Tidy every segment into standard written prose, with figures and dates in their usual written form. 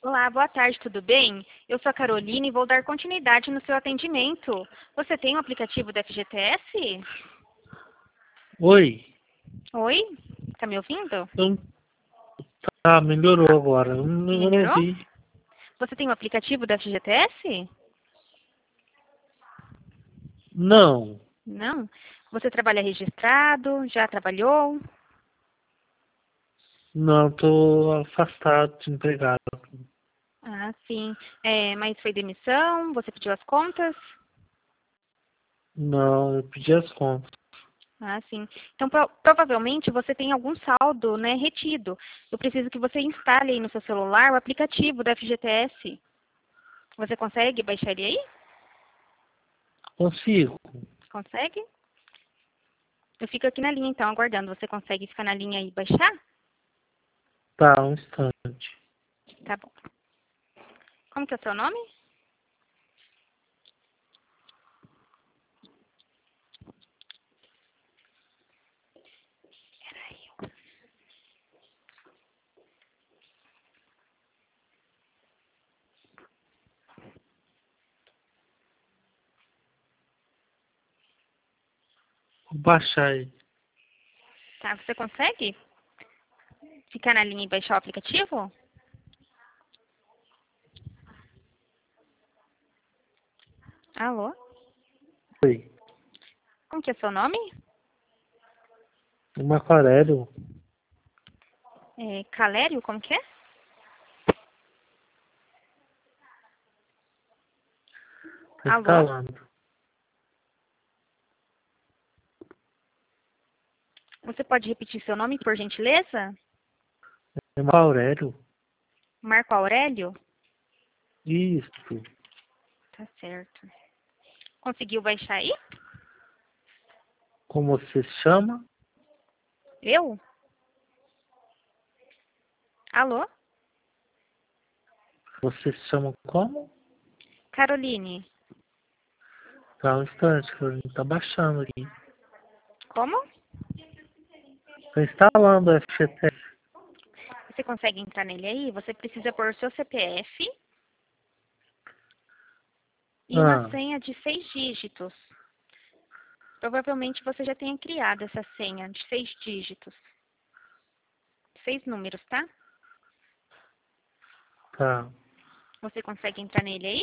Olá, boa tarde, tudo bem? Eu sou a Caroline e vou dar continuidade no seu atendimento. Você tem o aplicativo do FGTS? Oi, Oi? Tá me ouvindo? eu, tá, melhorou agora. Eu não Melhorou? ouvi. Você tem o aplicativo do FGTS? Não, Não? Você trabalha registrado? Já trabalhou? não, tô afastado, desempregado. Ah, sim. Mas foi demissão? Você pediu as contas? Não, eu pedi as contas. Ah, sim. Então, provavelmente você tem algum saldo, né, retido. Eu preciso que você instale aí no seu celular o aplicativo do FGTS. Você consegue baixar ele aí? Consigo. Consegue? Eu fico aqui na linha, então, aguardando. Você consegue ficar na linha e baixar? Tá, um instante. Tá bom. Como que é o seu nome? Vou baixar aí. Tá, você consegue ficar na linha e baixar o aplicativo? Alô? Oi, Como que é o seu nome? o Marco Aurélio. Calério, como que é? Tá Alô? instalando. Você pode repetir seu nome, por gentileza? É Marco Aurélio? Marco Aurélio? Isso. Tá certo. Conseguiu baixar aí? Como você se chama? Eu? Alô? Você se chama como? Caroline? Tá, um instante, que tá baixando aqui. Como? Tá instalando o FGTS. Você consegue entrar nele aí? Você precisa pôr o seu CPF e uma Ah, senha de 6 dígitos. Provavelmente você já tenha criado essa senha de 6 dígitos. 6 números, tá? tá. Você consegue entrar nele aí?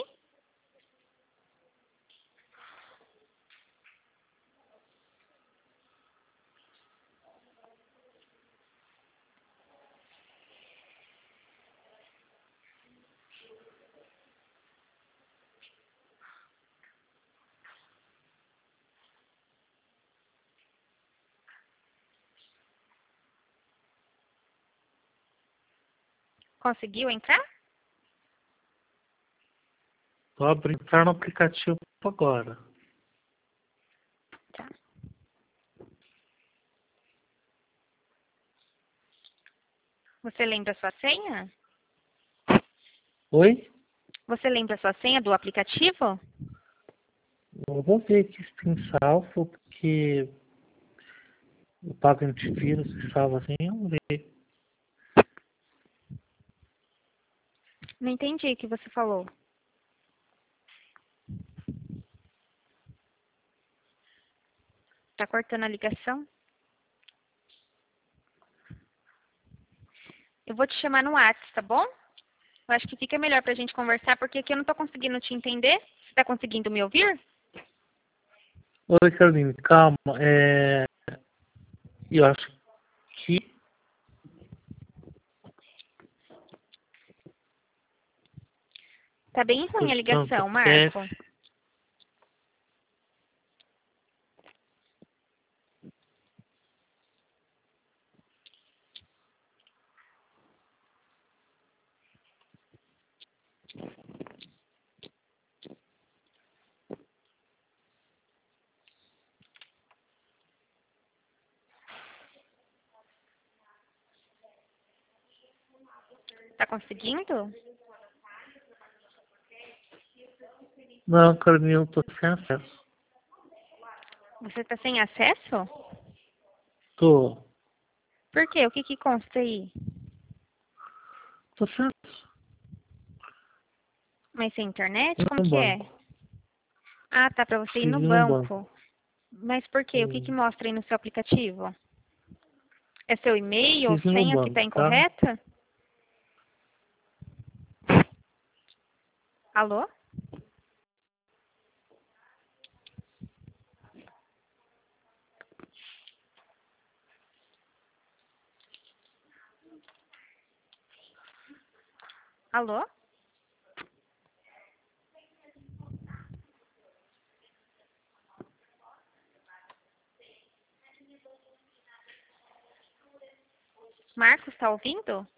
Conseguiu entrar? Tô abrindo, entrar no aplicativo agora. Tá. Você lembra a sua senha? Oi? Você lembra a sua senha do aplicativo? Eu vou ver aqui se tem salvo, porque eu pago antivírus e salva assim, vamos ver. Não entendi o que você falou. Tá cortando a ligação? Eu vou te chamar no WhatsApp, tá bom? Eu acho que fica melhor pra gente conversar, porque aqui eu não tô conseguindo te entender. Você tá conseguindo me ouvir? Oi, Caroline, calma. Eu acho que Tá bem ruim a questão do ligação, CPF. Marco. Tá conseguindo? Não, Caroline, eu tô sem acesso. Você tá sem acesso? Tô. Por quê? O que que consta aí? Tô sem acesso. Mas sem internet? No Como que é? banco. Ah, tá, para você ir Preciso no ir no banco. banco. Mas por quê? O que que mostra aí no seu aplicativo? É seu e-mail ou Preciso ir no senha que está banco, tá? incorreta? Alô? Alô? Marcos, está ouvindo?